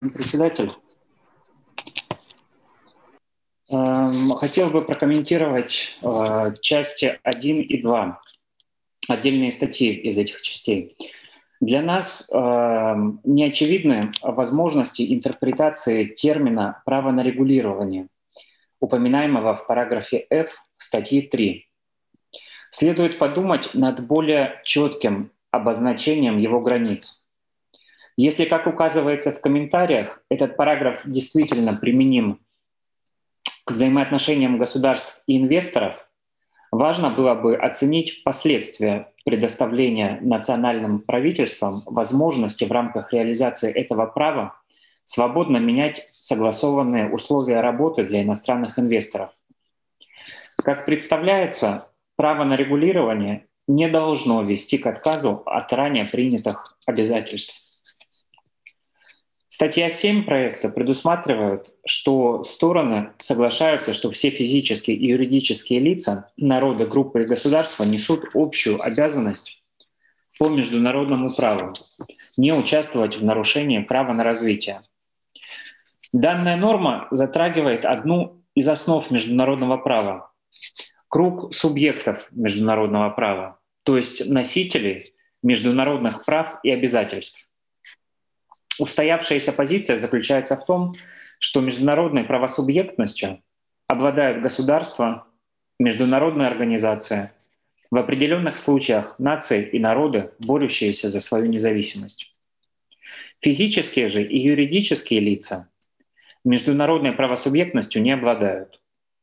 Председатель, хотел бы прокомментировать части 1 и 2, отдельные статьи из этих частей. Для нас не очевидны возможности интерпретации термина «право на регулирование», упоминаемого в параграфе F статьи 3. Следует подумать над более четким обозначением его границ. Если, как указывается в комментариях, этот параграф действительно применим к взаимоотношениям государств и инвесторов, важно было бы оценить последствия предоставления национальным правительствам возможности в рамках реализации этого права свободно менять согласованные условия работы для иностранных инвесторов. Как представляется, право на регулирование не должно вести к отказу от ранее принятых обязательств. Статья 7 проекта предусматривает, что стороны соглашаются, что все физические и юридические лица, народы, группы и государства несут общую обязанность по международному праву не участвовать в нарушении права на развитие. Данная норма затрагивает одну из основ международного права — круг субъектов международного права, то есть носителей международных прав и обязательств. Устоявшаяся позиция заключается в том, что международной правосубъектностью обладают государства, международные организации, в определенных случаях нации и народы, борющиеся за свою независимость. Физические же и юридические лица международной правосубъектностью не обладают.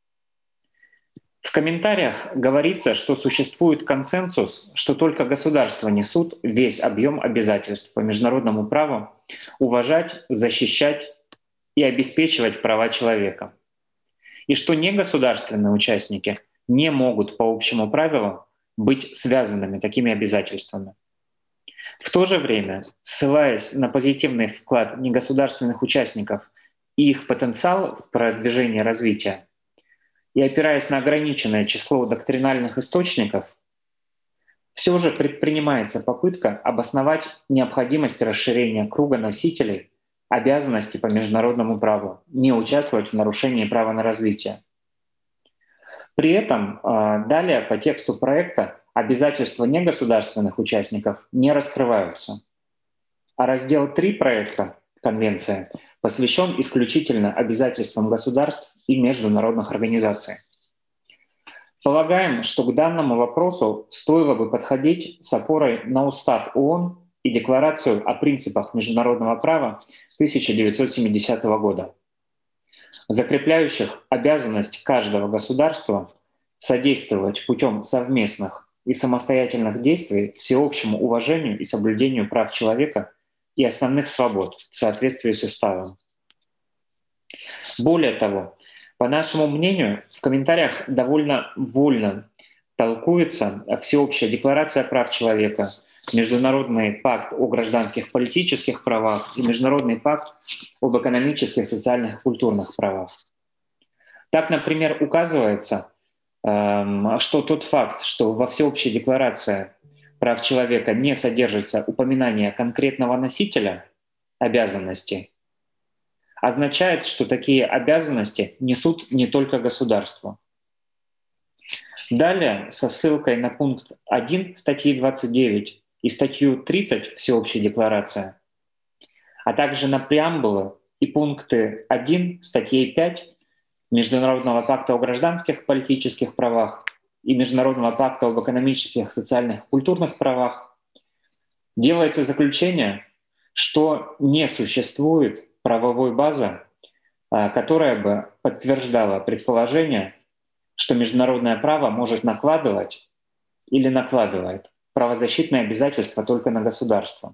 В комментариях говорится, что существует консенсус, что только государства несут весь объем обязательств по международному праву уважать, защищать и обеспечивать права человека, и что негосударственные участники не могут по общему правилу быть связанными такими обязательствами. В то же время, ссылаясь на позитивный вклад негосударственных участников и их потенциал в продвижении развития, и опираясь на ограниченное число доктринальных источников, все же предпринимается попытка обосновать необходимость расширения круга носителей обязанностей по международному праву, не участвовать в нарушении права на развитие. При этом далее по тексту проекта обязательства негосударственных участников не раскрываются. А раздел 3 проекта Конвенции посвящен исключительно обязательствам государств и международных организаций. Полагаем, что к данному вопросу стоило бы подходить с опорой на Устав ООН и Декларацию о принципах международного права 1970 года, закрепляющих обязанность каждого государства содействовать путем совместных и самостоятельных действий всеобщему уважению и соблюдению прав человека и основных свобод в соответствии с Уставом. Более того, по нашему мнению, в комментариях довольно вольно толкуется Всеобщая декларация прав человека, Международный пакт о гражданских политических правах и Международный пакт об экономических, социальных и культурных правах. Так, например, указывается, что тот факт, что во Всеобщей декларации прав человека не содержится упоминание конкретного носителя обязанностей, означает, что такие обязанности несут не только государство. Далее, со ссылкой на пункт 1 статьи 29 и статью 30 Всеобщей декларации, а также на преамбулы и пункты 1 статьи 5 Международного пакта о гражданских политических правах и Международного пакта об экономических, социальных и культурных правах, делается заключение, что не существует правовой базы, которая бы подтверждала предположение, что международное право может накладывать или накладывает правозащитные обязательства только на государство.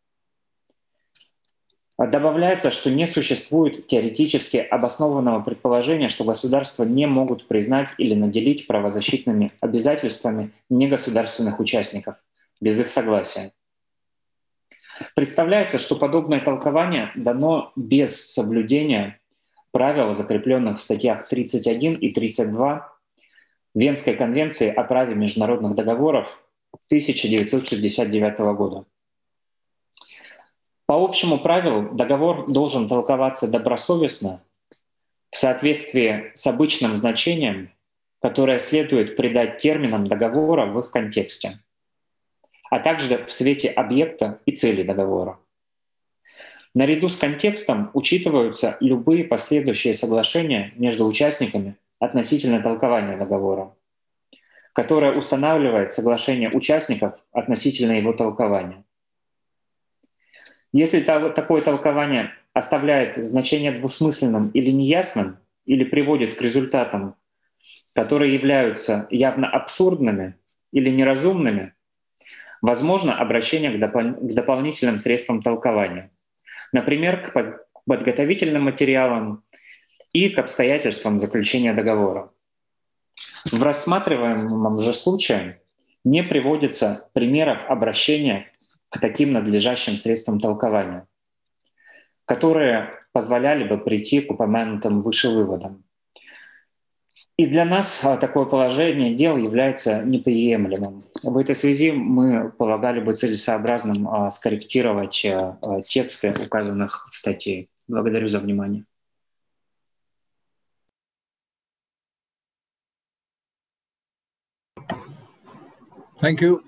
Добавляется, что не существует теоретически обоснованного предположения, что государства не могут признать или наделить правозащитными обязательствами негосударственных участников без их согласия. Представляется, что подобное толкование дано без соблюдения правил, закрепленных в статьях 31 и 32 Венской конвенции о праве международных договоров 1969 года. По общему правилу договор должен толковаться добросовестно в соответствии с обычным значением, которое следует придать терминам договора в их контексте, а также в свете объекта и цели договора. Наряду с контекстом учитываются любые последующие соглашения между участниками относительно толкования договора, которое устанавливает соглашение участников относительно его толкования. Если такое толкование оставляет значение двусмысленным или неясным, или приводит к результатам, которые являются явно абсурдными или неразумными, возможно обращение к дополнительным средствам толкования, например, к подготовительным материалам и к обстоятельствам заключения договора. В рассматриваемом же случае не приводится примеров обращения к таким надлежащим средствам толкования, которые позволяли бы прийти к упомянутым выше выводам. И для нас такое положение дел является неприемлемым. В этой связи мы полагали бы целесообразным скорректировать тексты указанных статей. Благодарю за внимание. Thank you.